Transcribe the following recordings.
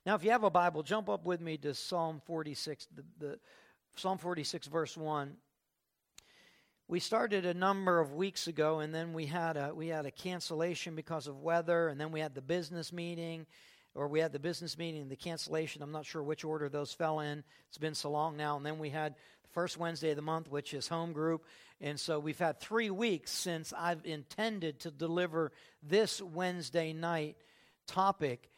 Now, if you have a Bible, jump up with me to Psalm 46, Psalm 46, verse 1. We started a number of weeks ago, and then we had a cancellation because of weather, and then we had the business meeting, and the cancellation. I'm not sure which order those fell in. It's been so long now. And then we had the first Wednesday of the month, which is home group. And so we've had 3 weeks since I've intended to deliver this Wednesday night topic.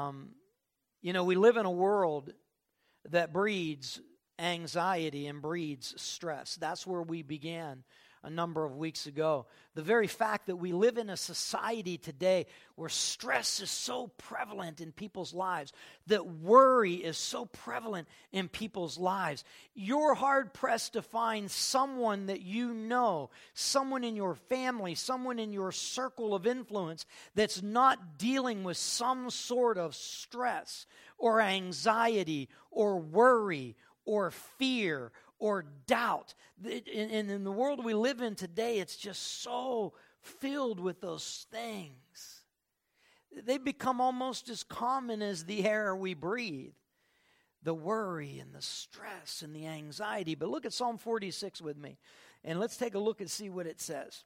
We live in a world that breeds anxiety and breeds stress. That's where we began a number of weeks ago. The very fact that we live in a society today where stress is so prevalent in people's lives, that worry is so prevalent in people's lives. You're hard-pressed to find someone that you know, someone in your family, someone in your circle of influence that's not dealing with some sort of stress or anxiety or worry or fear or doubt. And in the world we live in today, it's just so filled with those things. They become almost as common as the air we breathe. The worry and the stress and the anxiety. But look at Psalm 46 with me, and let's take a look and see what it says.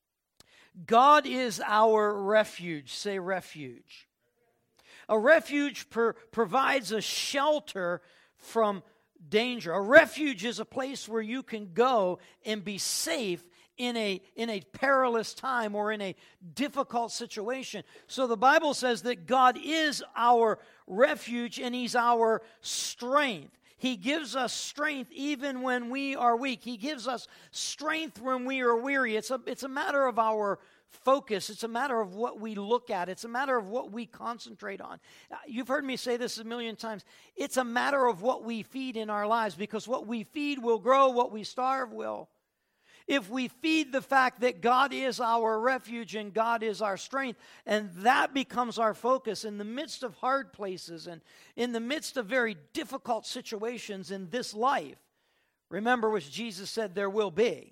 God is our refuge. Say refuge. A refuge provides a shelter from danger. A refuge is a place where you can go and be safe in a perilous time or in a difficult situation. So the Bible says that God is our refuge and He's our strength. He gives us strength even when we are weak. He gives us strength when we are weary. It's a matter of our focus. It's a matter of what we look at. It's a matter of what we concentrate on. You've heard me say this a million times. It's a matter of what we feed in our lives, because what we feed will grow, what we starve will. If we feed the fact that God is our refuge and God is our strength, and that becomes our focus in the midst of hard places and in the midst of very difficult situations in this life, remember what Jesus said there will be.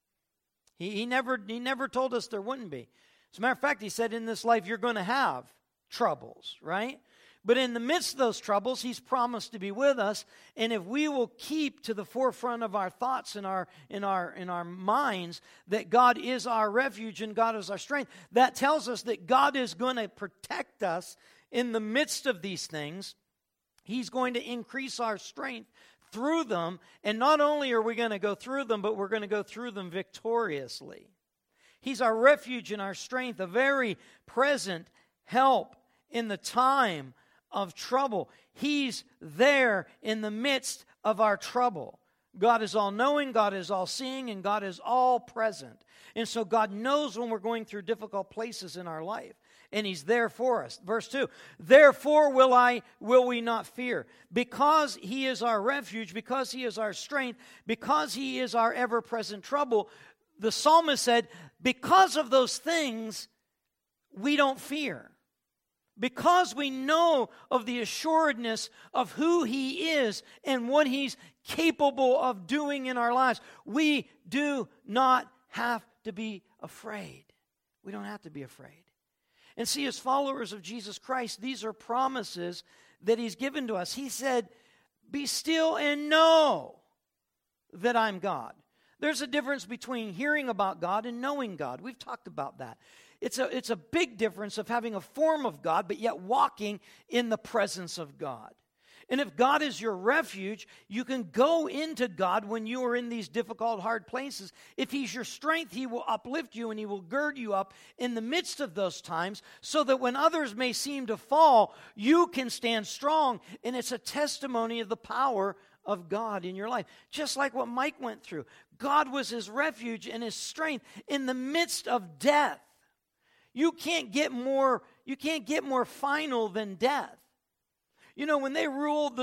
He never told us there wouldn't be. As a matter of fact, He said in this life you're going to have troubles, right? But in the midst of those troubles, He's promised to be with us. And if we will keep to the forefront of our thoughts and in our minds that God is our refuge and God is our strength, that tells us that God is going to protect us in the midst of these things. He's going to increase our strength through them, and not only are we going to go through them, but we're going to go through them victoriously. He's our refuge and our strength, a very present help in the time of trouble. He's there in the midst of our trouble. God is all-knowing, God is all-seeing, and God is all-present. And so God knows when we're going through difficult places in our life. And He's there for us. Verse 2, therefore will we not fear. Because He is our refuge, because He is our strength, because He is our ever-present trouble, the psalmist said, because of those things, we don't fear. Because we know of the assuredness of who He is and what He's capable of doing in our lives, we do not have to be afraid. We don't have to be afraid. And see, as followers of Jesus Christ, these are promises that He's given to us. He said, be still and know that I'm God. There's a difference between hearing about God and knowing God. We've talked about that. It's a big difference of having a form of God, but yet walking in the presence of God. And if God is your refuge, you can go into God when you are in these difficult, hard places. If He's your strength, He will uplift you and He will gird you up in the midst of those times, so that when others may seem to fall, you can stand strong. And it's a testimony of the power of God in your life. Just like what Mike went through. God was his refuge and his strength in the midst of death. You can't get more final than death. You know, when they rolled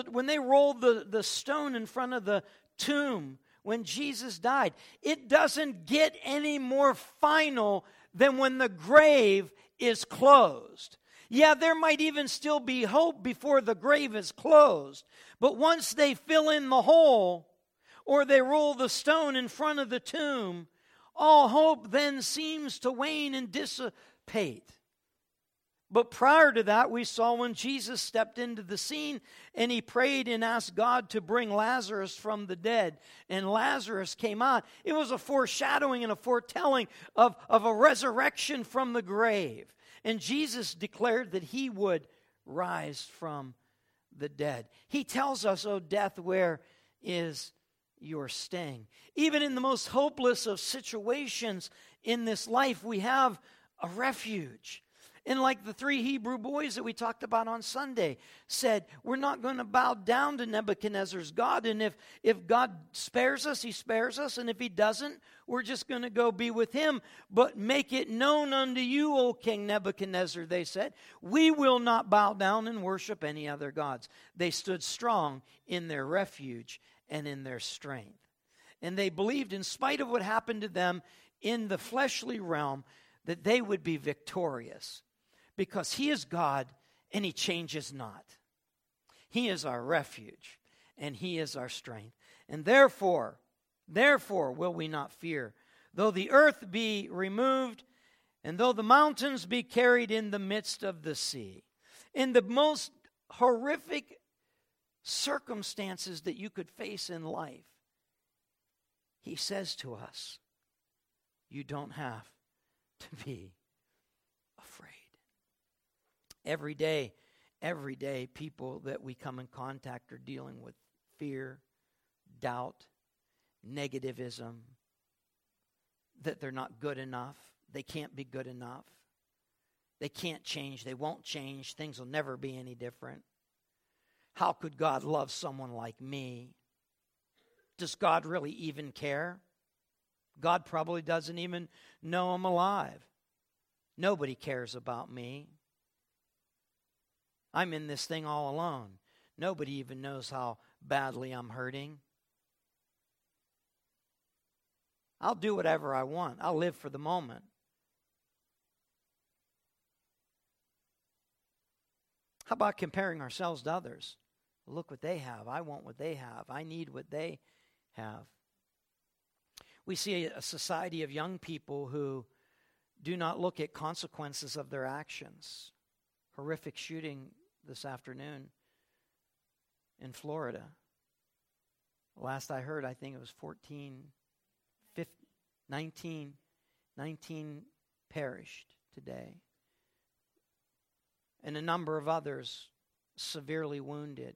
the stone in front of the tomb when Jesus died, it doesn't get any more final than when the grave is closed. Yeah, there might even still be hope before the grave is closed. But once they fill in the hole or they roll the stone in front of the tomb, all hope then seems to wane and dissipate. But prior to that, we saw when Jesus stepped into the scene and he prayed and asked God to bring Lazarus from the dead. And Lazarus came out. It was a foreshadowing and a foretelling of a resurrection from the grave. And Jesus declared that he would rise from the dead. He tells us, "O death, where is your sting?" Even in the most hopeless of situations in this life, we have a refuge. And like the 3 Hebrew boys that we talked about on Sunday said, we're not going to bow down to Nebuchadnezzar's God. And if God spares us, he spares us. And if he doesn't, we're just going to go be with him. But make it known unto you, O King Nebuchadnezzar, they said, we will not bow down and worship any other gods. They stood strong in their refuge and in their strength. And they believed, in spite of what happened to them in the fleshly realm, that they would be victorious. Because he is God and he changes not. He is our refuge and he is our strength. And therefore will we not fear. Though the earth be removed and though the mountains be carried in the midst of the sea. In the most horrific circumstances that you could face in life, he says to us, you don't have to be afraid. Every day, people that we come in contact are dealing with fear, doubt, negativism, that they're not good enough, they can't be good enough, they can't change, they won't change, things will never be any different. How could God love someone like me? Does God really even care? God probably doesn't even know I'm alive. Nobody cares about me. I'm in this thing all alone. Nobody even knows how badly I'm hurting. I'll do whatever I want. I'll live for the moment. How about comparing ourselves to others? Look what they have. I want what they have. I need what they have. We see a society of young people who do not look at consequences of their actions. Horrific shooting this afternoon in Florida. Last I heard, I think it was 19 perished today. And a number of others severely wounded.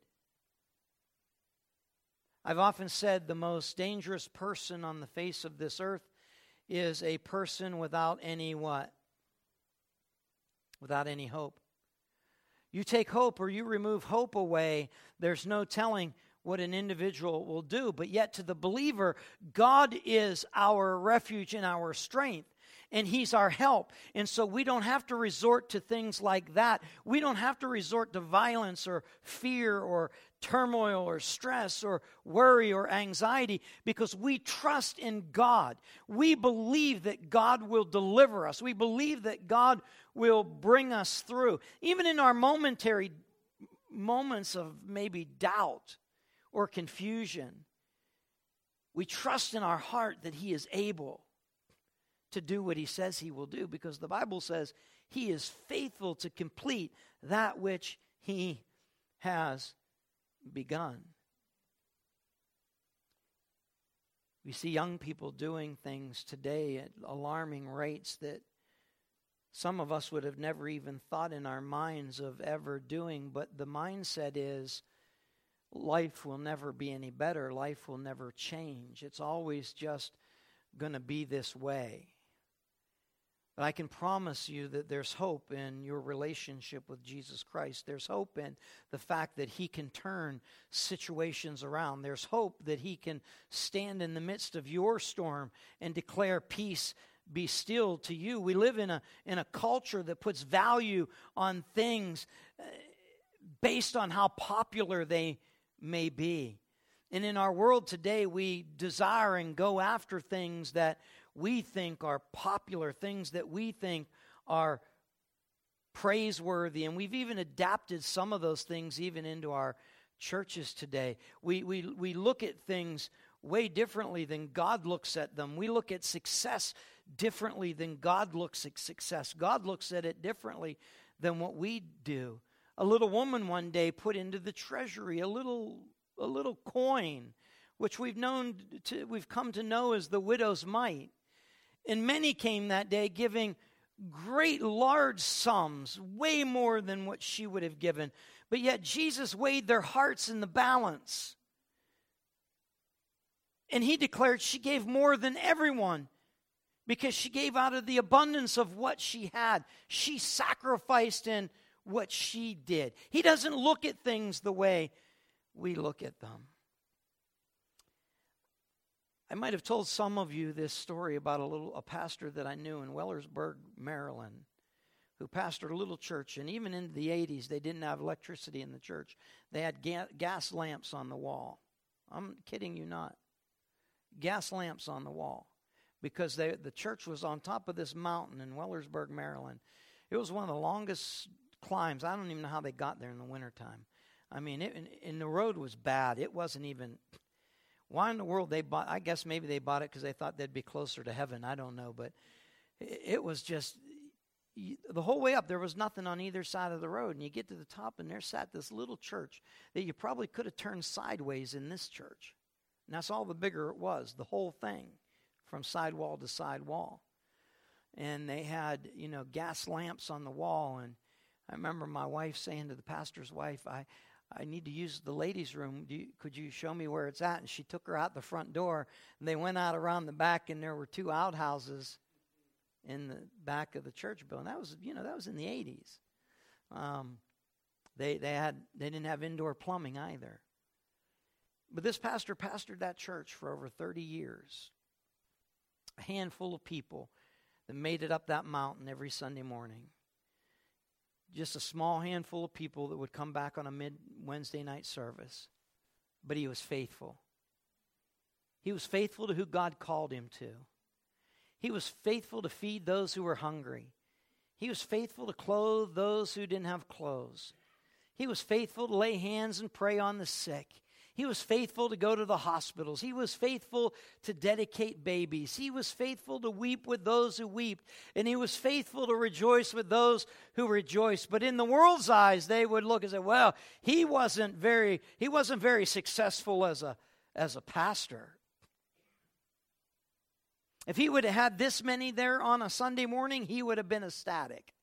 I've often said the most dangerous person on the face of this earth is a person without any what? Without any hope. You take hope or you remove hope away, there's no telling what an individual will do. But yet to the believer, God is our refuge and our strength. And he's our help. And so we don't have to resort to things like that. We don't have to resort to violence or fear or turmoil or stress or worry or anxiety because we trust in God. We believe that God will deliver us. We believe that God will bring us through. Even in our momentary moments of maybe doubt or confusion, we trust in our heart that he is able to do what he says he will do, because the Bible says he is faithful to complete that which he has begun. We see young people doing things today at alarming rates that some of us would have never even thought in our minds of ever doing, but the mindset is life will never be any better. Life will never change. It's always just going to be this way. But I can promise you that there's hope in your relationship with Jesus Christ. There's hope in the fact that he can turn situations around. There's hope that he can stand in the midst of your storm and declare peace be still to you. We live in a culture that puts value on things based on how popular they may be. And in our world today, we desire and go after things that we think are popular, things that we think are praiseworthy, and we've even adapted some of those things even into our churches today. We look at things way differently than God looks at them. We look at success differently than God looks at success. God looks at it differently than what we do. A little woman one day put into the treasury a little coin, which we've come to know as the widow's mite. And many came that day giving great large sums, way more than what she would have given. But yet Jesus weighed their hearts in the balance. And he declared she gave more than everyone because she gave out of the abundance of what she had. She sacrificed in what she did. He doesn't look at things the way we look at them. I might have told some of you this story about a pastor that I knew in Wellersburg, Maryland, who pastored a little church, and even into the 80s, they didn't have electricity in the church. They had gas lamps on the wall. I'm kidding you not. Gas lamps on the wall, because the church was on top of this mountain in Wellersburg, Maryland. It was one of the longest climbs. I don't even know how they got there in the wintertime. I mean, and the road was bad. It wasn't even... Why in the world they bought? I guess maybe they bought it because they thought they'd be closer to heaven. I don't know, but it was just the whole way up. There was nothing on either side of the road, and you get to the top, and there sat this little church that you probably could have turned sideways in this church, and that's all the bigger it was. The whole thing, from side wall to side wall, and they had gas lamps on the wall. And I remember my wife saying to the pastor's wife, I need to use the ladies' room. Could you show me where it's at? And she took her out the front door, and they went out around the back, and there were 2 outhouses in the back of the church building. That was, that was in the 80s. They didn't have indoor plumbing either. But this pastor pastored that church for over 30 years. A handful of people that made it up that mountain every Sunday morning. Just a small handful of people that would come back on a mid-Wednesday night service. But he was faithful. He was faithful to who God called him to. He was faithful to feed those who were hungry. He was faithful to clothe those who didn't have clothes. He was faithful to lay hands and pray on the sick. He was faithful to go to the hospitals. He was faithful to dedicate babies. He was faithful to weep with those who weep. And he was faithful to rejoice with those who rejoice. But in the world's eyes, they would look and say, well, he wasn't very successful as a pastor. If he would have had this many there on a Sunday morning, he would have been ecstatic.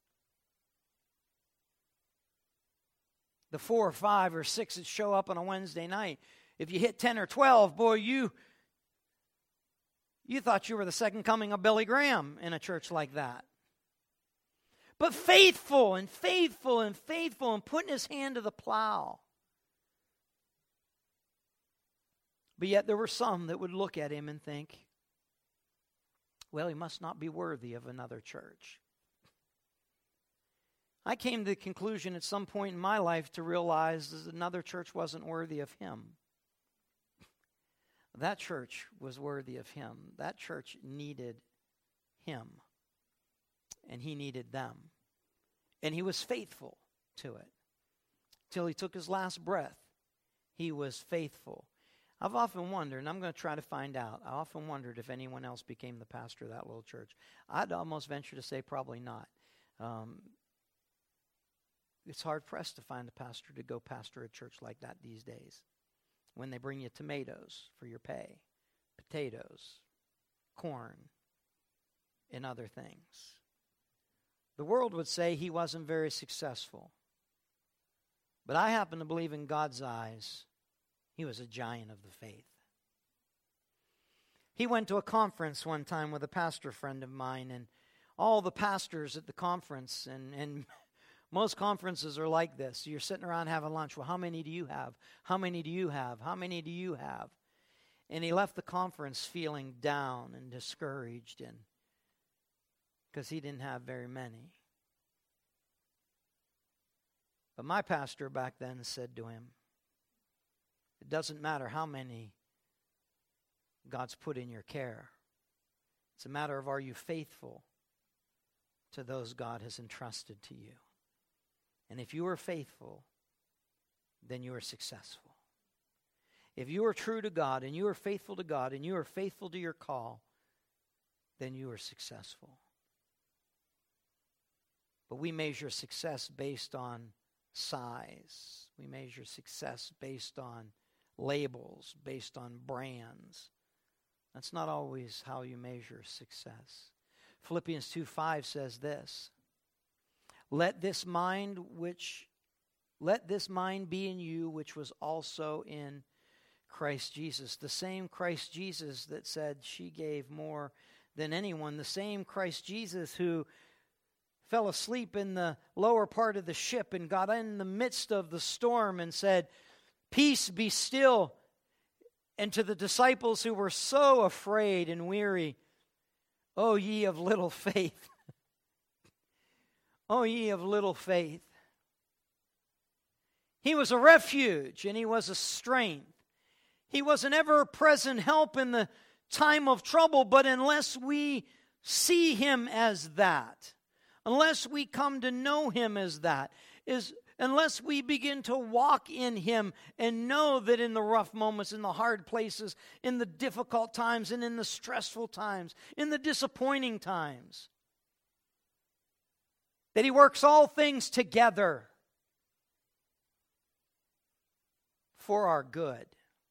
The 4 or 5 or 6 that show up on a Wednesday night, if you hit 10 or 12, boy, you thought you were the second coming of Billy Graham in a church like that. But faithful and faithful and faithful and putting his hand to the plow. But yet there were some that would look at him and think, well, he must not be worthy of another church. I came to the conclusion at some point in my life to realize that another church wasn't worthy of him. That church was worthy of him. That church needed him. And he needed them. And he was faithful to it. Till he took his last breath, he was faithful. I've often wondered, and I'm going to try to find out, I often wondered if anyone else became the pastor of that little church. I'd almost venture to say probably not. It's hard-pressed to find a pastor to go pastor a church like that these days, when they bring you tomatoes for your pay, potatoes, corn, and other things. The world would say he wasn't very successful. But I happen to believe in God's eyes, he was a giant of the faith. He went to a conference one time with a pastor friend of mine, and all the pastors at the conference, and most conferences are like this. You're sitting around having lunch. Well, how many do you have? How many do you have? How many do you have? And he left the conference feeling down and discouraged, and because he didn't have very many. But my pastor back then said to him, it doesn't matter how many God's put in your care. It's a matter of, are you faithful to those God has entrusted to you? And if you are faithful, then you are successful. If you are true to God, and you are faithful to God, and you are faithful to your call, then you are successful. But we measure success based on size. We measure success based on labels, based on brands. That's not always how you measure success. Philippians 2:5 says this, Let this mind be in you, which was also in Christ Jesus. The same Christ Jesus that said she gave more than anyone. The same Christ Jesus who fell asleep in the lower part of the ship and got in the midst of the storm and said, Peace, be still. And to the disciples who were so afraid and weary, O ye of little faith. O ye of little faith. He was a refuge and he was a strength. He was an ever-present help in the time of trouble, but unless we see him as that, unless we come to know him as that, unless we begin to walk in him and know that in the rough moments, in the hard places, in the difficult times, and in the stressful times, in the disappointing times, that he works all things together for our good.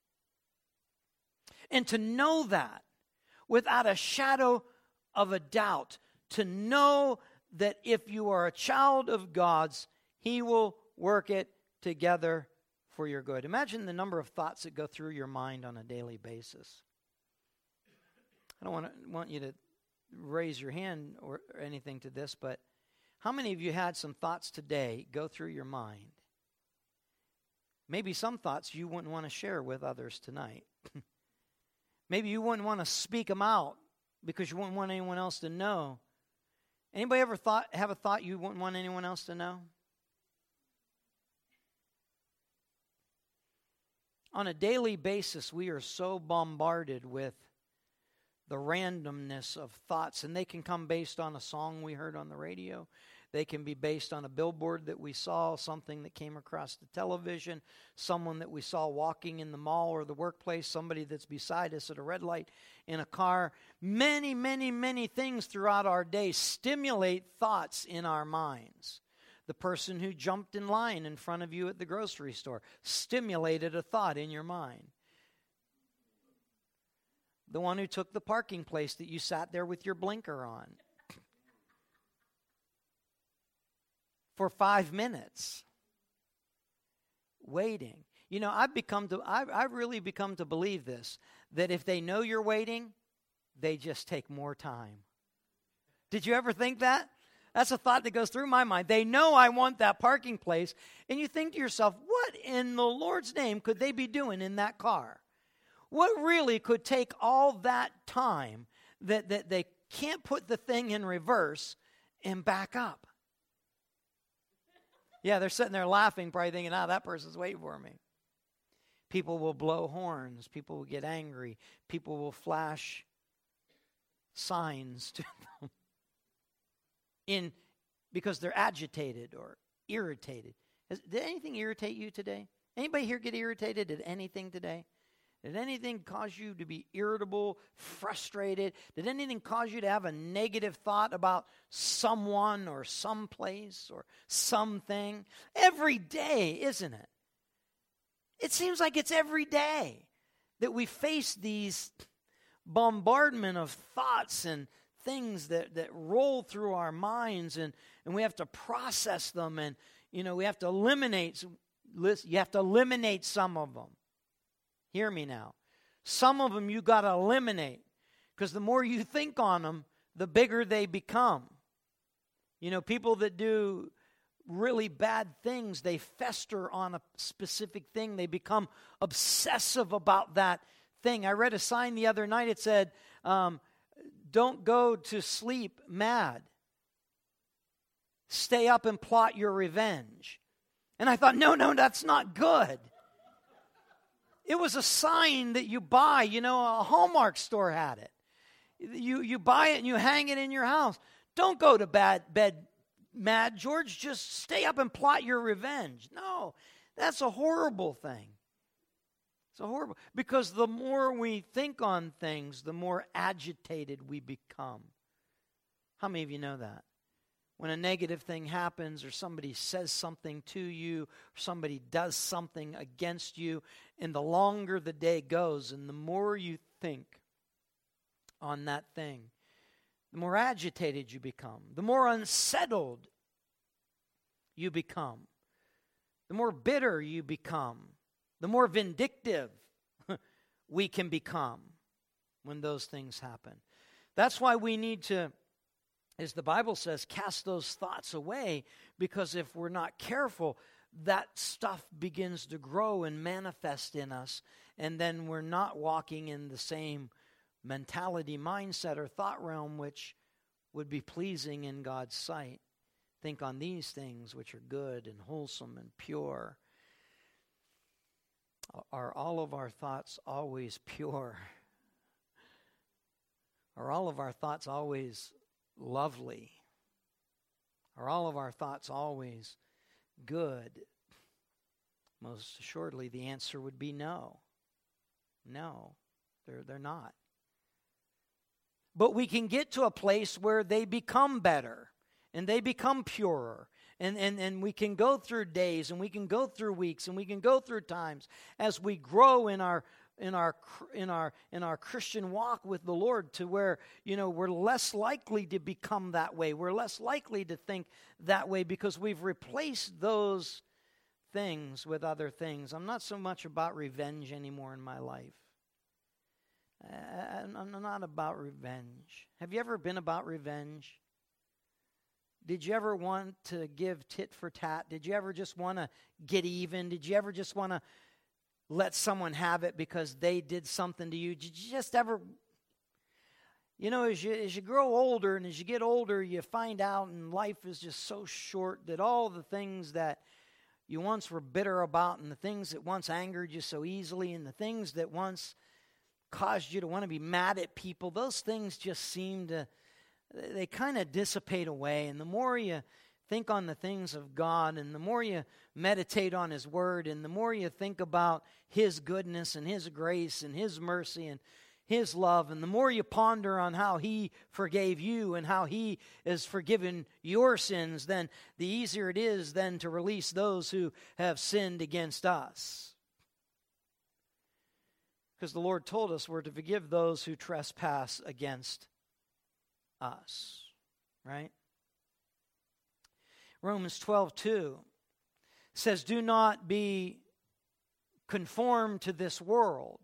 And to know that without a shadow of a doubt, to know that if you are a child of God's, he will work it together for your good. Imagine the number of thoughts that go through your mind on a daily basis. I don't want you to raise your hand or anything to this, but how many of you had some thoughts today go through your mind? Maybe some thoughts you wouldn't want to share with others tonight. Maybe you wouldn't want to speak them out because you wouldn't want anyone else to know. Anybody ever have a thought you wouldn't want anyone else to know? On a daily basis, we are so bombarded with the randomness of thoughts, and they can come based on a song we heard on the radio. They can be based on a billboard that we saw, something that came across the television, someone that we saw walking in the mall or the workplace, somebody that's beside us at a red light in a car. Many, many, many things throughout our day stimulate thoughts in our minds. The person who jumped in line in front of you at the grocery store stimulated a thought in your mind. The one who took the parking place that you sat there with your blinker on for 5 minutes waiting. You know, I've really become to believe this, that if they know you're waiting, they just take more time. Did you ever think that? That's a thought that goes through my mind. They know I want that parking place, and you think to yourself, what in the Lord's name could they be doing in that car? What really could take all that time that they can't put the thing in reverse and back up? Yeah, they're sitting there laughing, probably thinking, that person's waiting for me. People will blow horns. People will get angry. People will flash signs to them because they're agitated or irritated. Did anything irritate you today? Anybody here get irritated at anything today? Did anything cause you to be irritable, frustrated? Did anything cause you to have a negative thought about someone or someplace or something? Every day, isn't it? It seems like it's every day that we face these bombardment of thoughts and things that roll through our minds, and we have to process them, and we have to eliminate. You have to eliminate some of them. Hear me now. Some of them you got to eliminate, because the more you think on them, the bigger they become. People that do really bad things, they fester on a specific thing. They become obsessive about that thing. I read a sign the other night. It said, don't go to sleep mad. Stay up and plot your revenge. And I thought, no, that's not good. It was a sign that you buy. A Hallmark store had it. You buy it and you hang it in your house. Don't go to bed mad, George. Just stay up and plot your revenge. No, that's a horrible thing. It's a horrible, because the more we think on things, the more agitated we become. How many of you know that? when a negative thing happens or somebody says something to you, or somebody does something against you, and the longer the day goes and the more you think on that thing, the more agitated you become, the more unsettled you become, the more bitter you become, the more vindictive we can become when those things happen. That's why we need to, as the Bible says, cast those thoughts away, because if we're not careful, that stuff begins to grow and manifest in us, and then we're not walking in the same mentality, mindset, or thought realm which would be pleasing in God's sight. Think on these things which are good and wholesome and pure. Are all of our thoughts always pure? Are all of our thoughts always lovely? Are all of our thoughts always good? Most assuredly, the answer would be no. No, they're not. But we can get to a place where they become better and they become purer. And we can go through days, and we can go through weeks, and we can go through times as we grow in our Christian walk with the Lord, to where, we're less likely to become that way. We're less likely to think that way because we've replaced those things with other things. I'm not so much about revenge anymore in my life. I'm not about revenge. Have you ever been about revenge? Did you ever want to give tit for tat? Did you ever just want to get even? Did you ever just want to let someone have it because they did something to you? Did you just ever, as you grow older and as you get older, you find out, and life is just so short, that all the things that you once were bitter about, and the things that once angered you so easily, and the things that once caused you to want to be mad at people, those things just seem to, they kind of dissipate away. And the more you think on the things of God, and the more you meditate on His Word, and the more you think about His goodness and His grace and His mercy and His love, and the more you ponder on how He forgave you and how He has forgiven your sins, then the easier it is then to release those who have sinned against us. Because the Lord told us we're to forgive those who trespass against us, right? Romans 12:2 says, do not be conformed to this world.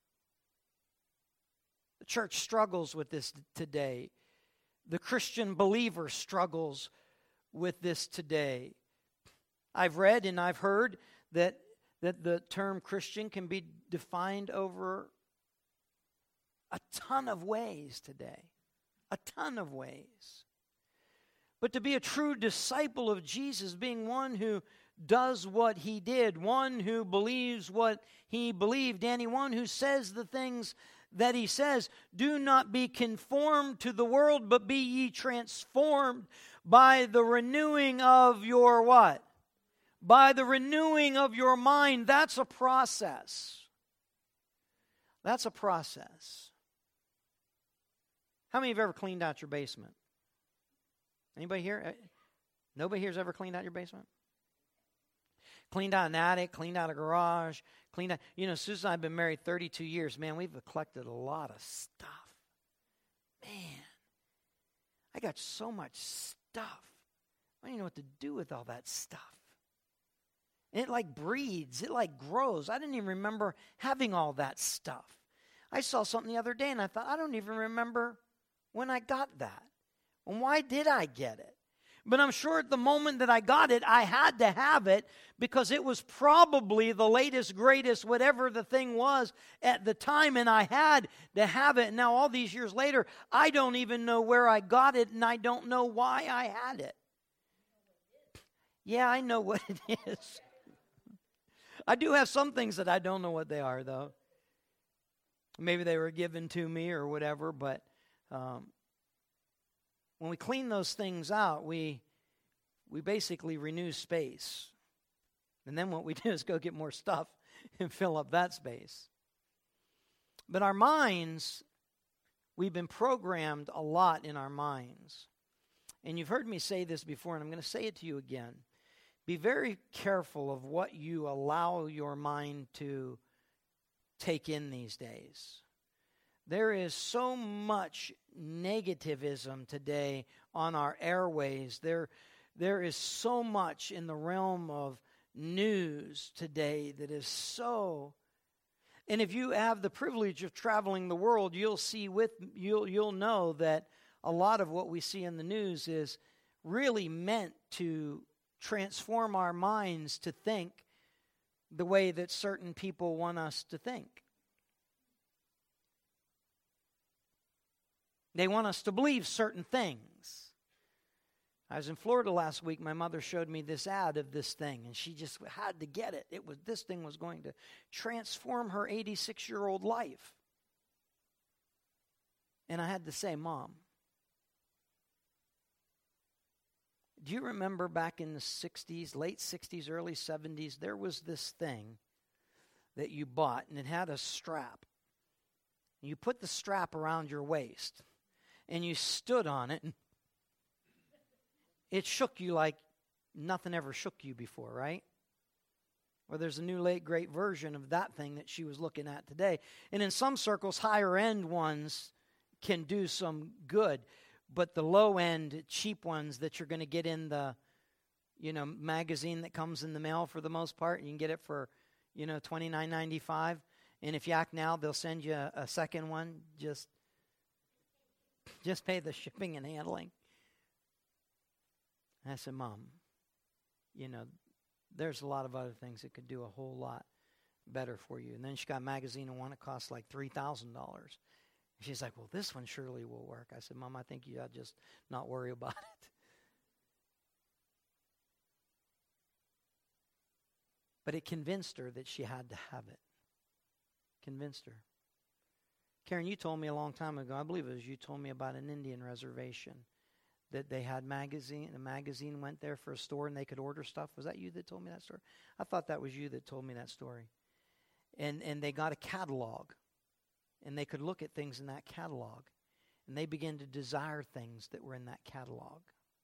The church struggles with this today. The Christian believer struggles with this today. I've read and I've heard that the term Christian can be defined over a ton of ways today. A ton of ways. But to be a true disciple of Jesus, being one who does what He did, one who believes what He believed, and one who says the things that He says, do not be conformed to the world, but be ye transformed by the renewing of your what? By the renewing of your mind. That's a process. That's a process. How many of you have ever cleaned out your basement? Anybody here? Nobody here has ever cleaned out your basement? Cleaned out an attic, cleaned out a garage, cleaned out... Susan and I have been married 32 years. Man, we've collected a lot of stuff. Man, I got so much stuff. I don't even know what to do with all that stuff. And it breeds. It grows. I didn't even remember having all that stuff. I saw something the other day and I thought, I don't even remember when I got that. And why did I get it? But I'm sure at the moment that I got it, I had to have it because it was probably the latest, greatest, whatever the thing was at the time, and I had to have it. Now, all these years later, I don't even know where I got it, and I don't know why I had it. Yeah, I know what it is. I do have some things that I don't know what they are, though. Maybe they were given to me or whatever, but when we clean those things out, we basically renew space. And then what we do is go get more stuff and fill up that space. But our minds, we've been programmed a lot in our minds. and you've heard me say this before, and I'm going to say it to you again. Be very careful of what you allow your mind to take in these days. There is so much negativism today on our airways. There is so much in the realm of news today that is so. And if you have the privilege of traveling the world, you'll know that a lot of what we see in the news is really meant to transform our minds to think the way that certain people want us to think. They want us to believe certain things. I was in Florida last week. My mother showed me this ad of this thing, and she just had to get it. This thing was going to transform her 86-year-old life. And I had to say, Mom, do you remember back in the 60s, late 60s, early 70s, there was this thing that you bought, and it had a strap. You put the strap around your waist, and you stood on it, and it shook you like nothing ever shook you before, right? Or there's a new late great version of that thing that she was looking at today. And in some circles, higher end ones can do some good. But the low-end, cheap ones that you're going to get in the, magazine that comes in the mail for the most part, you can get it for, $29.95. And if you act now, they'll send you a second one. Just pay the shipping and handling. I said, Mom, there's a lot of other things that could do a whole lot better for you. And then she got a magazine and one that costs like $3,000. She's like, well, this one surely will work. I said, Mom, I think you ought to just not worry about it. But it convinced her that she had to have it. Convinced her. Karen, you told me a long time ago, I believe it was you told me about an Indian reservation that they had a magazine went there for a store and they could order stuff. Was that you that told me that story? I thought that was you that told me that story. And they got a catalog. And they could look at things in that catalog. And they began to desire things that were in that catalog.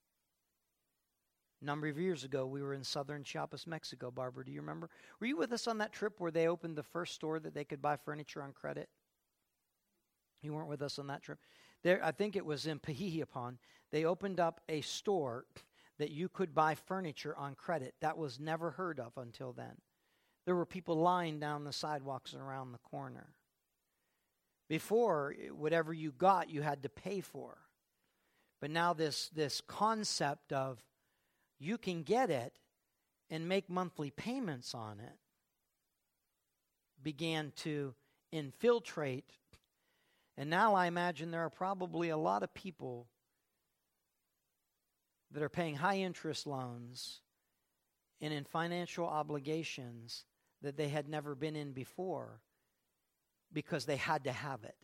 A number of years ago, we were in southern Chiapas, Mexico. Barbara, do you remember? Were you with us on that trip where they opened the first store that they could buy furniture on credit? You weren't with us on that trip? There, I think it was in Pahihiapan. They opened up a store that you could buy furniture on credit. That was never heard of until then. There were people lying down the sidewalks and around the corner. Before, whatever you got, you had to pay for. But now this concept of you can get it and make monthly payments on it began to infiltrate. And now I imagine there are probably a lot of people that are paying high interest loans and in financial obligations that they had never been in before because they had to have it.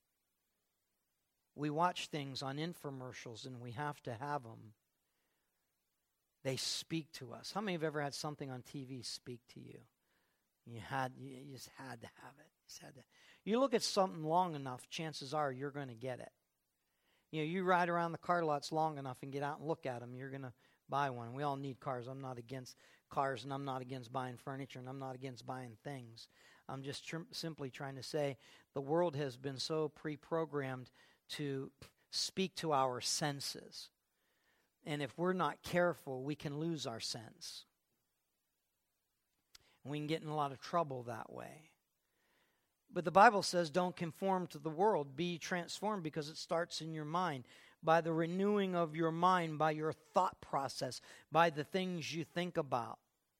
We watch things on infomercials and we have to have them. They speak to us. How many have ever had something on TV speak to you? You just had to have it. You look at something long enough, chances are you're going to get it. You ride around the car lots long enough and get out and look at them, you're going to buy one. We all need cars. I'm not against cars, and I'm not against buying furniture, and I'm not against buying things. I'm just simply trying to say the world has been so pre-programmed to speak to our senses. And if we're not careful, we can lose our sense. And we can get in a lot of trouble that way. But the Bible says don't conform to the world. Be transformed because it starts in your mind. By the renewing of your mind, by your thought process, by the things you think about.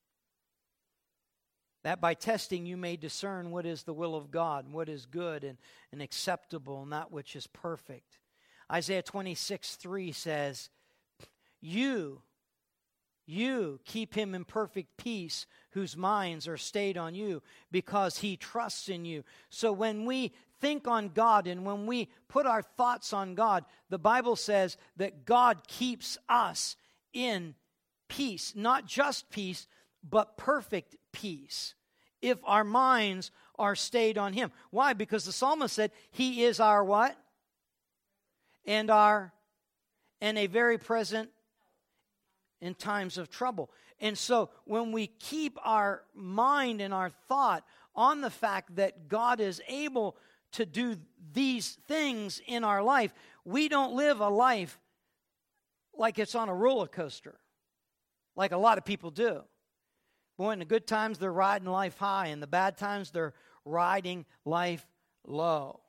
That by testing you may discern what is the will of God, what is good and acceptable, and that which is perfect. Isaiah 26:3 says, You keep him in perfect peace whose minds are stayed on you because he trusts in you. So when we think on God and when we put our thoughts on God, the Bible says that God keeps us in peace. Not just peace, but perfect peace. If our minds are stayed on him. Why? Because the psalmist said he is our what? And our and a very present in times of trouble. And so when we keep our mind and our thought on the fact that God is able to do these things in our life, we don't live a life like it's on a roller coaster, like a lot of people do. Boy, in the good times, they're riding life high. In the bad times, they're riding life low.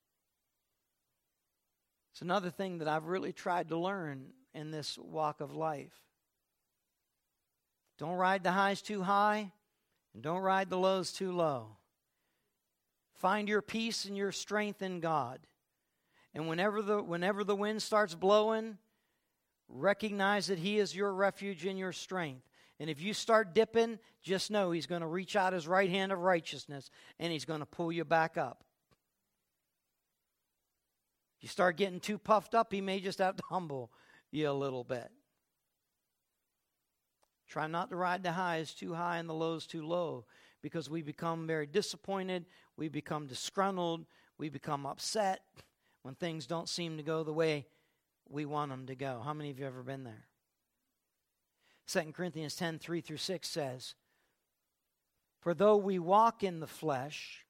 It's another thing that I've really tried to learn in this walk of life. Don't ride the highs too high, and don't ride the lows too low. Find your peace and your strength in God. And whenever the wind starts blowing, recognize that He is your refuge and your strength. And if you start dipping, just know He's going to reach out His right hand of righteousness and He's going to pull you back up. If you start getting too puffed up, He may just have to humble you a little bit. Try not to ride the highs too high and the lows too low, because we become very disappointed, we become disgruntled, we become upset when things don't seem to go the way we want them to go. How many of you have ever been there? 2 Corinthians 10, 3-6 says, "For though we walk in the flesh,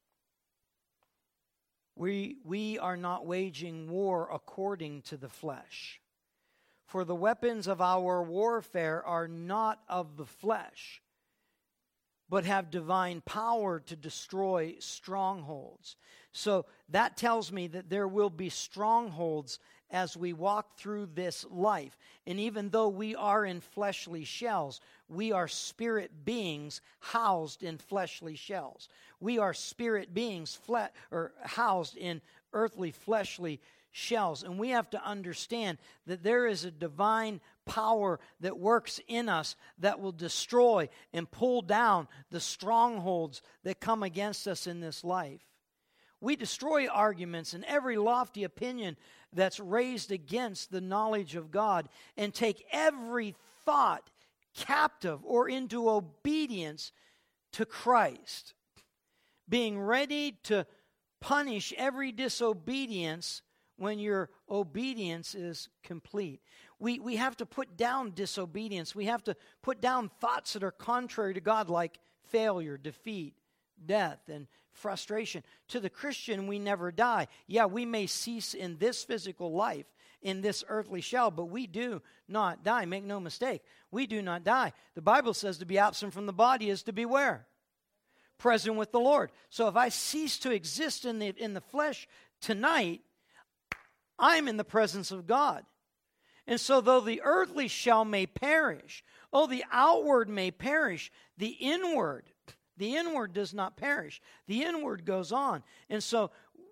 we are not waging war according to the flesh. For the weapons of our warfare are not of the flesh, but have divine power to destroy strongholds." So that tells me that there will be strongholds as we walk through this life. And even though we are in fleshly shells, we are spirit beings housed in fleshly shells. We are spirit beings housed in earthly fleshly shells. And we have to understand that there is a divine power that works in us that will destroy and pull down the strongholds that come against us in this life. We destroy arguments and every lofty opinion that's raised against the knowledge of God, and take every thought captive or into obedience to Christ, being ready to punish every disobedience when your obedience is complete. We have to put down disobedience. We have to put down thoughts that are contrary to God, like failure, defeat, death, and frustration. To the Christian, we never die. Yeah, we may cease in this physical life, in this earthly shell, but we do not die. Make no mistake, we do not die. The Bible says to be absent from the body is to be where? Present with the Lord. So if I cease to exist in the flesh tonight, I'm in the presence of God. And so though the earthly shell may perish, the outward may perish, the inward does not perish. The inward goes on. And so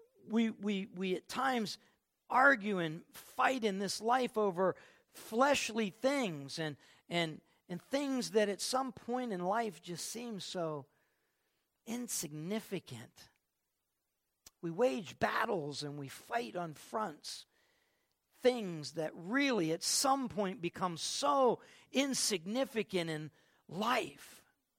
we at times argue and fight in this life over fleshly things and things that at some point in life just seem so insignificant. We wage battles and we fight on fronts. Things that really at some point become so insignificant in life.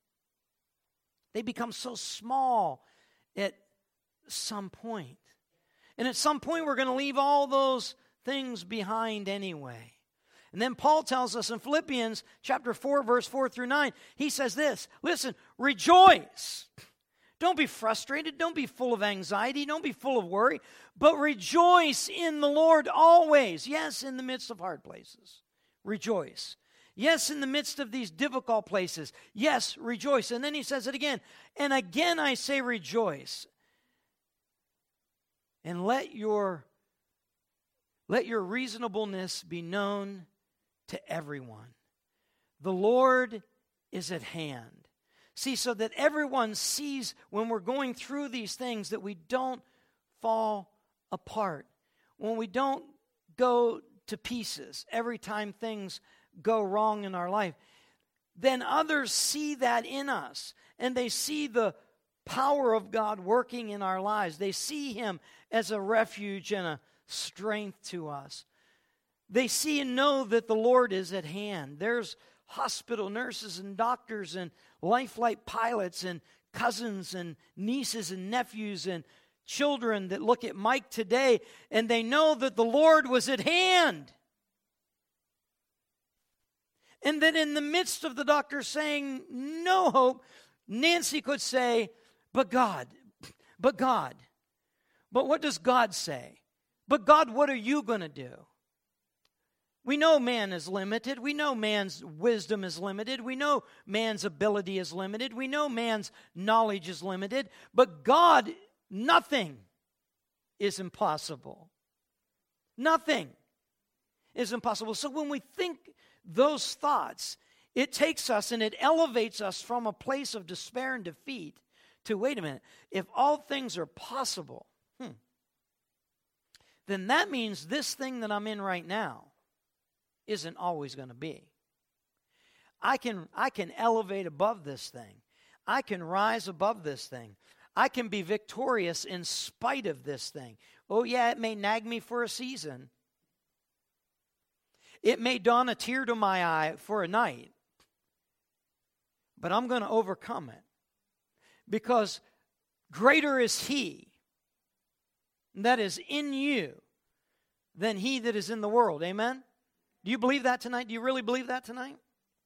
They become so small at some point. And at some point we're going to leave all those things behind anyway. And then Paul tells us in Philippians chapter 4, verse 4-9, he says this, listen, rejoice. Don't be frustrated. Don't be full of anxiety. Don't be full of worry. But rejoice in the Lord always. Yes, in the midst of hard places. Rejoice. Yes, in the midst of these difficult places. Yes, rejoice. And then he says it again. And again I say rejoice. And let your reasonableness be known to everyone. The Lord is at hand. See, so that everyone sees when we're going through these things that we don't fall apart. When we don't go to pieces every time things go wrong in our life, then others see that in us. And they see the power of God working in our lives. They see Him as a refuge and a strength to us. They see and know that the Lord is at hand. There's hospital nurses and doctors and life flight pilots and cousins and nieces and nephews and children that look at Mike today and they know that the Lord was at hand. And that in the midst of the doctor saying no hope, Nancy could say, but God. But what does God say? But God, what are you going to do? We know man is limited. We know man's wisdom is limited. We know man's ability is limited. We know man's knowledge is limited. But God, nothing is impossible. Nothing is impossible. So when we think those thoughts, it takes us and it elevates us from a place of despair and defeat to, wait a minute, if all things are possible, then that means this thing that I'm in right now isn't always going to be. I can elevate above this thing. I can rise above this thing. I can be victorious in spite of this thing. Oh yeah, it may nag me for a season. It may dawn a tear to my eye for a night. But I'm going to overcome it. Because greater is He that is in you than he that is in the world. Amen? Do you believe that tonight? Do you really believe that tonight?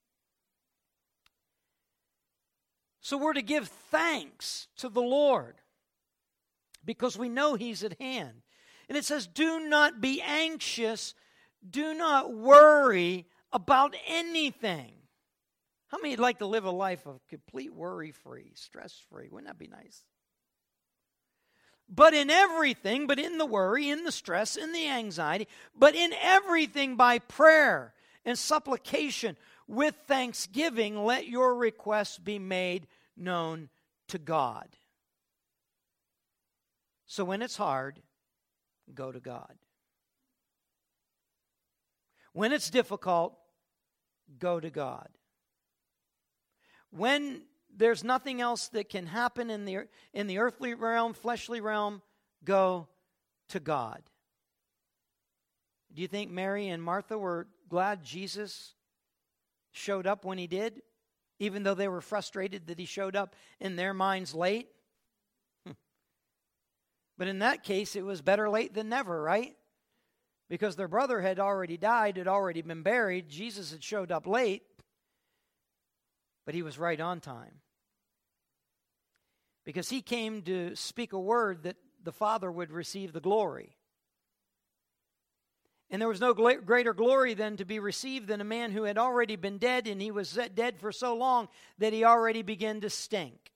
So we're to give thanks to the Lord because we know He's at hand. And it says, do not be anxious, do not worry about anything. How many would like to live a life of complete worry-free, stress-free? Wouldn't that be nice? But in everything, but in the worry, in the stress, in the anxiety, but in everything by prayer and supplication with thanksgiving, let your requests be made known to God. So when it's hard, go to God. When it's difficult, go to God. When there's nothing else that can happen in the earthly realm, fleshly realm, go to God. Do you think Mary and Martha were glad Jesus showed up when He did, even though they were frustrated that He showed up in their minds late? But in that case, it was better late than never, right? Because their brother had already died, had already been buried. Jesus had showed up late, but He was right on time. Because He came to speak a word that the Father would receive the glory. And there was no greater glory than to be received than a man who had already been dead, and he was dead for so long that he already began to stink.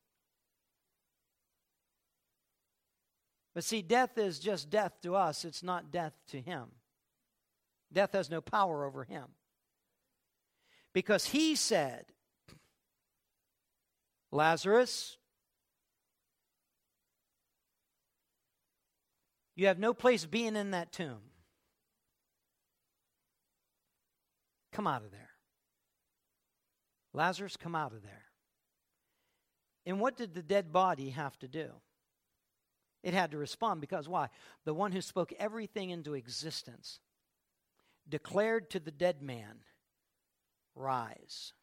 But see, death is just death to us. It's not death to Him. Death has no power over Him. Because He said, Lazarus, you have no place being in that tomb. Come out of there. Lazarus, come out of there. And what did the dead body have to do? It had to respond because why? The one who spoke everything into existence declared to the dead man, rise.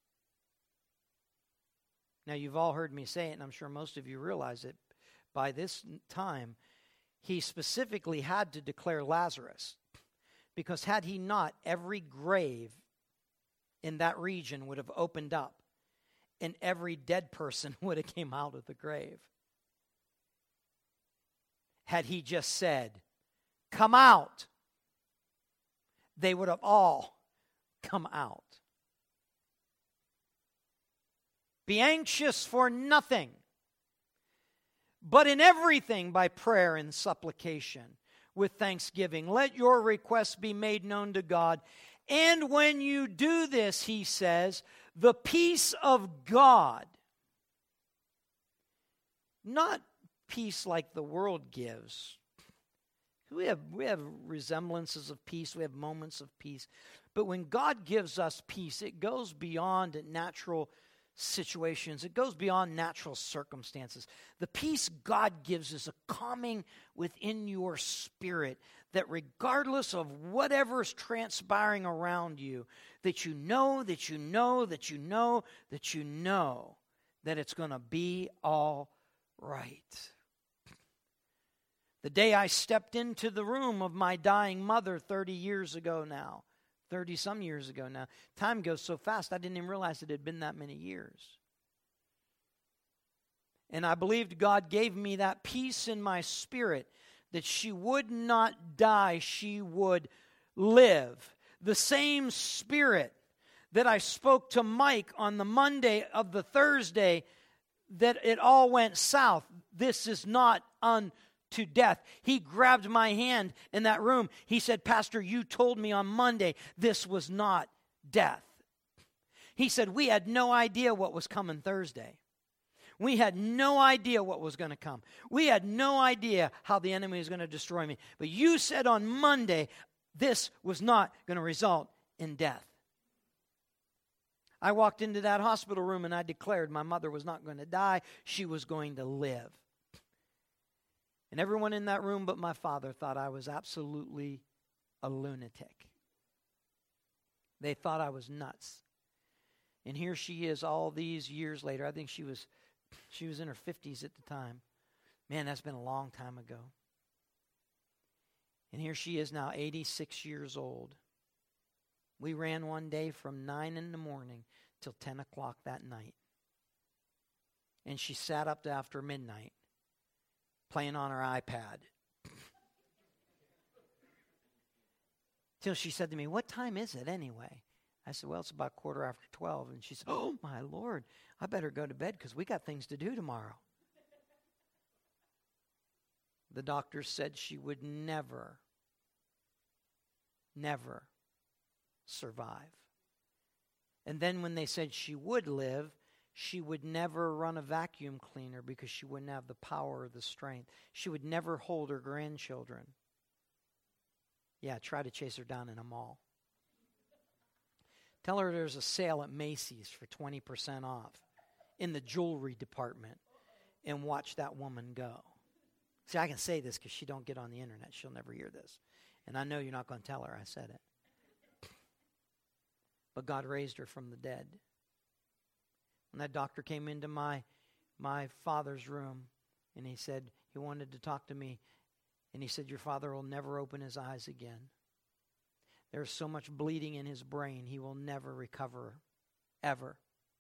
Now you've all heard me say it, and I'm sure most of you realize it. By this time, He specifically had to declare Lazarus. Because had He not, every grave in that region would have opened up, and every dead person would have came out of the grave. Had He just said, come out, they would have all come out. Be anxious for nothing, but in everything by prayer and supplication with thanksgiving. Let your requests be made known to God. And when you do this, He says, the peace of God, not peace like the world gives. We have resemblances of peace. We have moments of peace. But when God gives us peace, it goes beyond natural situations. It goes beyond natural circumstances. The peace God gives is a calming within your spirit that regardless of whatever's transpiring around you, that you know that it's going to be all right. The day I stepped into the room of my dying mother 30 years ago now, 30-some years ago now. Time goes so fast, I didn't even realize it had been that many years. And I believed God gave me that peace in my spirit that she would not die, she would live. The same spirit that I spoke to Mike on the Monday of the Thursday that it all went south. This is not unto death. He grabbed my hand in that room. He said, Pastor, you told me on Monday this was not death. He said, we had no idea what was coming Thursday. We had no idea what was going to come. We had no idea how the enemy was going to destroy me. But you said on Monday, this was not going to result in death. I walked into that hospital room and I declared my mother was not going to die. She was going to live. And everyone in that room but my father thought I was absolutely a lunatic. They thought I was nuts. And here she is all these years later. I think she was in her 50s at the time. Man, that's been a long time ago. And here she is now, 86 years old. We ran one day from 9 in the morning till 10 o'clock that night. And she sat up to after midnight playing on her iPad. Till she said to me, what time is it anyway? I said, well, it's about 12:15. And she said, oh, my Lord, I better go to bed because we got things to do tomorrow. The doctor said she would never survive. And then when they said she would live, she would never run a vacuum cleaner because she wouldn't have the power or the strength. She would never hold her grandchildren. Yeah, try to chase her down in a mall. Tell her there's a sale at Macy's for 20% off in the jewelry department and watch that woman go. See, I can say this because she don't get on the internet. She'll never hear this. And I know you're not going to tell her I said it. But God raised her from the dead. When that doctor came into my father's room and he said he wanted to talk to me, and he said, your father will never open his eyes again. There's so much bleeding in his brain, he will never recover, ever.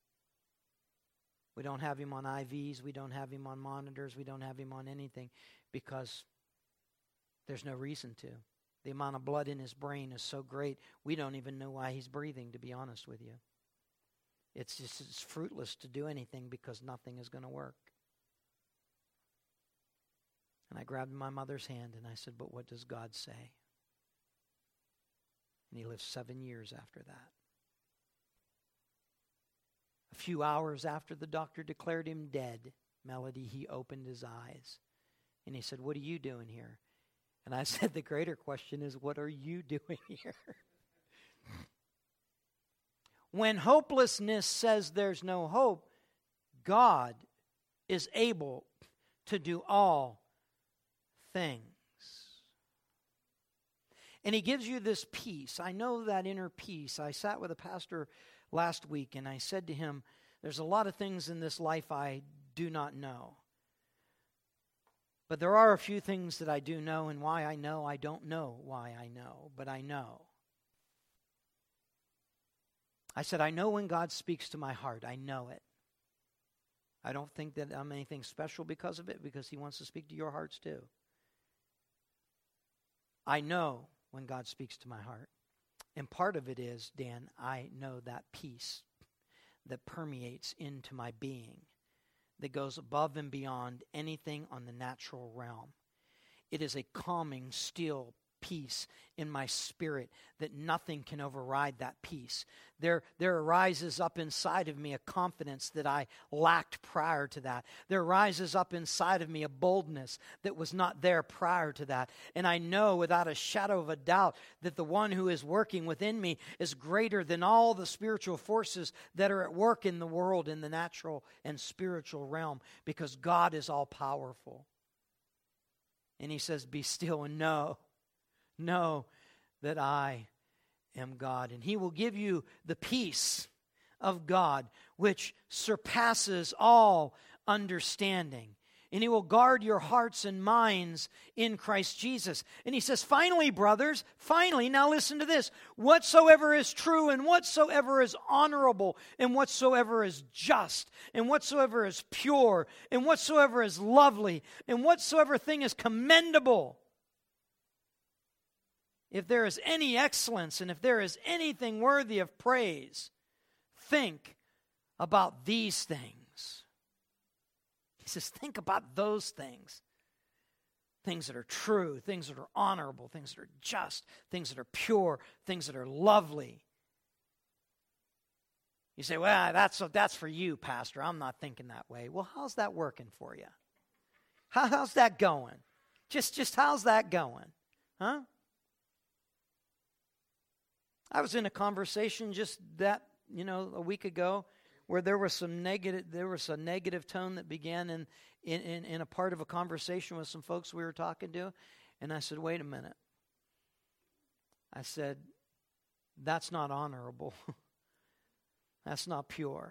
We don't have him on IVs, we don't have him on monitors, we don't have him on anything because there's no reason to. The amount of blood in his brain is so great, we don't even know why he's breathing, to be honest with you. It's fruitless to do anything because nothing is going to work. And I grabbed my mother's hand and I said, but what does God say? And he lived 7 years after that. A few hours after the doctor declared him dead, Melody, he opened his eyes. And he said, what are you doing here? And I said, the greater question is, what are you doing here? When hopelessness says there's no hope, God is able to do all things. And he gives you this peace. I know that inner peace. I sat with a pastor last week and I said to him, there's a lot of things in this life I do not know. But there are a few things that I do know, and why I know, I don't know why I know, but I know. I said, I know when God speaks to my heart. I know it. I don't think that I'm anything special because of it, because he wants to speak to your hearts too. I know when God speaks to my heart. And part of it is, Dan, I know that peace that permeates into my being, that goes above and beyond anything on the natural realm. It is a calming, still peace in my spirit that nothing can override that peace. There arises up inside of me a confidence that I lacked prior to that. There rises up inside of me a boldness that was not there prior to that. And I know without a shadow of a doubt that the one who is working within me is greater than all the spiritual forces that are at work in the world, in the natural and spiritual realm, because God is all powerful. And he says, be still and know that I am God. And he will give you the peace of God, which surpasses all understanding. And He will guard your hearts and minds in Christ Jesus. And He says, finally, brothers, finally, now listen to this. Whatsoever is true and whatsoever is honorable and whatsoever is just and whatsoever is pure and whatsoever is lovely and whatsoever thing is commendable. If there is any excellence and if there is anything worthy of praise, think about these things. He says, think about those things. Things that are true, things that are honorable, things that are just, things that are pure, things that are lovely. You say, well, that's for you, Pastor. I'm not thinking that way. Well, how's that working for you? How's that going? Just how's that going? Huh? I was in a conversation just a week ago where there was a negative tone that began in a part of a conversation with some folks we were talking to. And I said, wait a minute. I said, that's not honorable. That's not pure.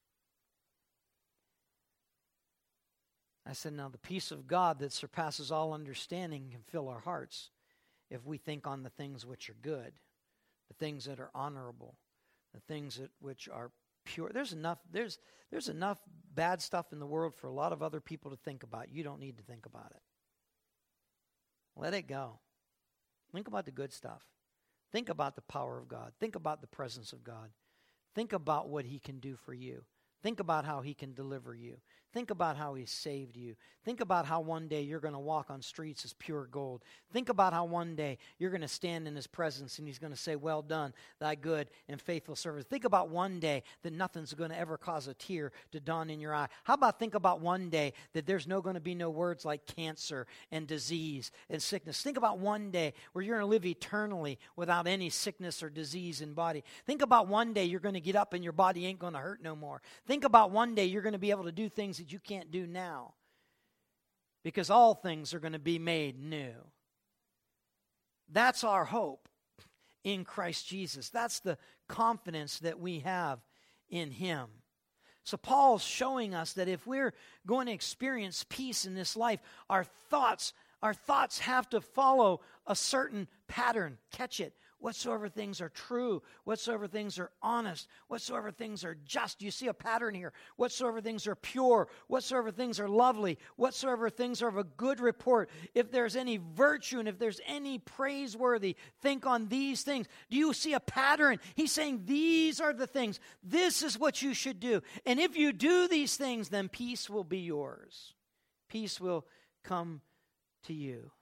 I said, now the peace of God that surpasses all understanding can fill our hearts if we think on the things which are good, the things that are honorable, the things which are pure. There's enough bad stuff in the world for a lot of other people to think about. You don't need to think about it. Let it go. Think about the good stuff. Think about the power of God. Think about the presence of God. Think about what He can do for you. Think about how He can deliver you. Think about how He saved you. Think about how one day you're going to walk on streets as pure gold. Think about how one day you're going to stand in His presence and He's going to say, well done, thy good and faithful servant. Think about one day that nothing's going to ever cause a tear to dawn in your eye. How about think about one day that there's going to be no words like cancer and disease and sickness. Think about one day where you're going to live eternally without any sickness or disease in body. Think about one day you're going to get up and your body ain't going to hurt no more. Think about one day you're going to be able to do things that you can't do now, because all things are going to be made new. That's our hope in Christ Jesus. That's the confidence that we have in Him. So Paul's showing us that if we're going to experience peace in this life, our thoughts have to follow a certain pattern. Catch it. Whatsoever things are true, whatsoever things are honest, whatsoever things are just. You see a pattern here. Whatsoever things are pure, whatsoever things are lovely, whatsoever things are of a good report. If there's any virtue and if there's any praiseworthy, think on these things. Do you see a pattern? He's saying these are the things. This is what you should do. And if you do these things, then peace will be yours. Peace will come to you.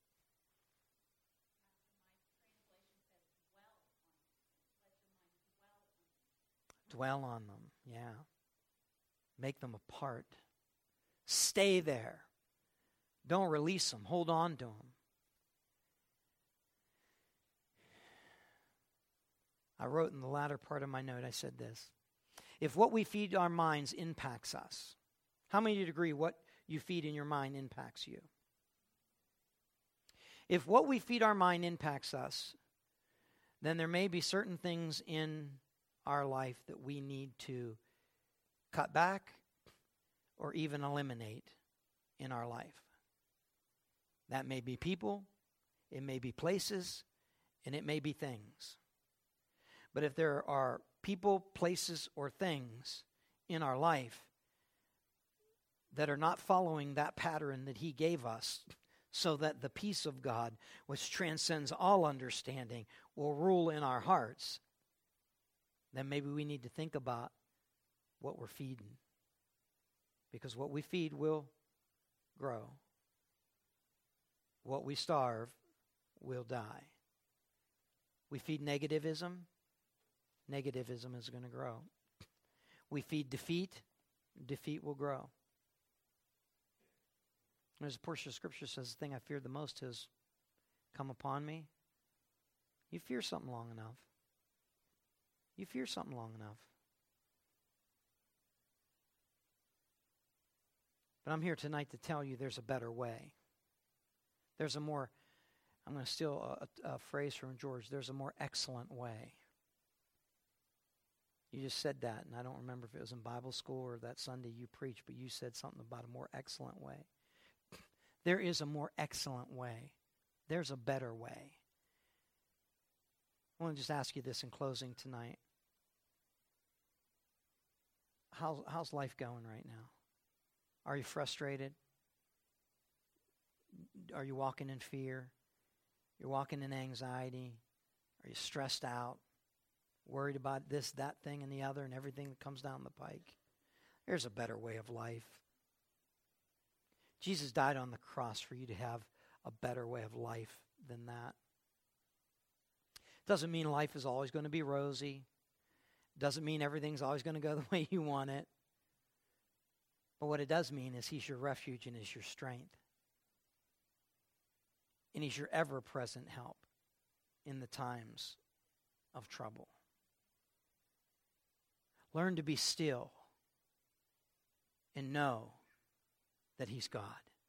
Dwell on them, yeah. Make them a part. Stay there. Don't release them. Hold on to them. I wrote in the latter part of my note, I said this. If what we feed our minds impacts us, how many of you agree what you feed in your mind impacts you? If what we feed our mind impacts us, then there may be certain things in our life that we need to cut back or even eliminate in our life. That may be people, it may be places, and it may be things. But if there are people, places, or things in our life that are not following that pattern that He gave us, so that the peace of God, which transcends all understanding, will rule in our hearts, then maybe we need to think about what we're feeding. Because what we feed will grow. What we starve will die. We feed negativism, negativism is going to grow. We feed defeat, defeat will grow. There's a portion of Scripture says, the thing I feared the most has come upon me. You fear something long enough. You fear something long enough. But I'm here tonight to tell you there's a better way. There's a more, I'm going to steal a phrase from George, there's a more excellent way. You just said that, and I don't remember if it was in Bible school or that Sunday you preached, but you said something about a more excellent way. There is a more excellent way. There's a better way. I want to just ask you this in closing tonight. How's life going right now? Are you frustrated? Are you walking in fear? You're walking in anxiety? Are you stressed out? Worried about this, that thing, and the other, and everything that comes down the pike? There's a better way of life. Jesus died on the cross for you to have a better way of life than that. Doesn't mean life is always going to be rosy. Doesn't mean everything's always going to go the way you want it. But what it does mean is He's your refuge and is your strength. And He's your ever-present help in the times of trouble. Learn to be still and know that He's God.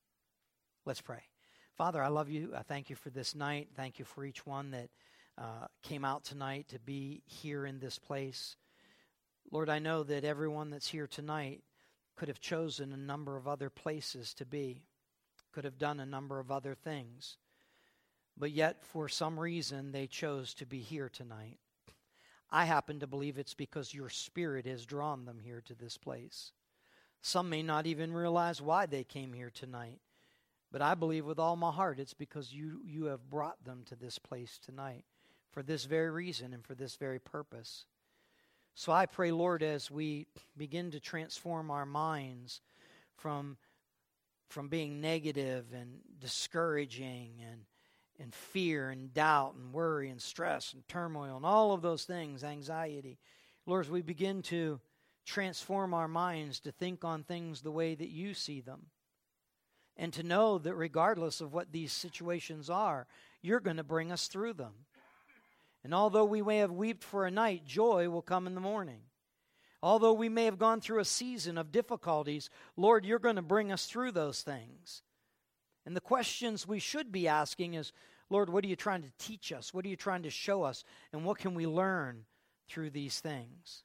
Let's pray. Father, I love you. I thank you for this night. Thank you for each one that came out tonight to be here in this place. Lord, I know that everyone that's here tonight could have chosen a number of other places to be, could have done a number of other things, but yet for some reason they chose to be here tonight. I happen to believe it's because your Spirit has drawn them here to this place. Some may not even realize why they came here tonight, but I believe with all my heart it's because you have brought them to this place tonight for this very reason and for this very purpose. So I pray, Lord, as we begin to transform our minds from being negative and discouraging and fear and doubt and worry and stress and turmoil and all of those things, anxiety, Lord, as we begin to transform our minds to think on things the way that you see them, and to know that regardless of what these situations are, you're going to bring us through them. And although we may have wept for a night, joy will come in the morning. Although we may have gone through a season of difficulties, Lord, you're going to bring us through those things. And the questions we should be asking is, Lord, what are you trying to teach us? What are you trying to show us? And what can we learn through these things?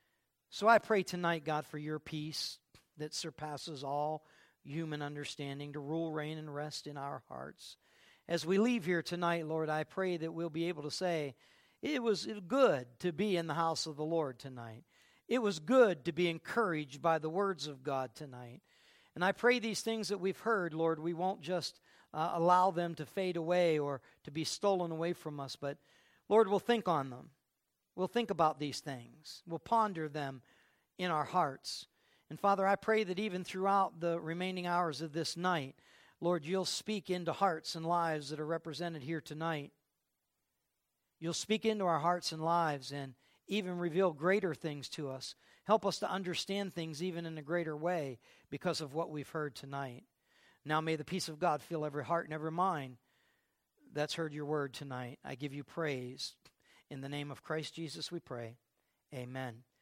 So I pray tonight, God, for your peace that surpasses all human understanding to rule, reign, and rest in our hearts. As we leave here tonight, Lord, I pray that we'll be able to say, it was good to be in the house of the Lord tonight. It was good to be encouraged by the words of God tonight. And I pray these things that we've heard, Lord, we won't just allow them to fade away or to be stolen away from us, but Lord, we'll think on them. We'll think about these things. We'll ponder them in our hearts. And Father, I pray that even throughout the remaining hours of this night, Lord, you'll speak into hearts and lives that are represented here tonight. You'll speak into our hearts and lives and even reveal greater things to us. Help us to understand things even in a greater way because of what we've heard tonight. Now may the peace of God fill every heart and every mind that's heard your word tonight. I give you praise. In the name of Christ Jesus we pray. Amen.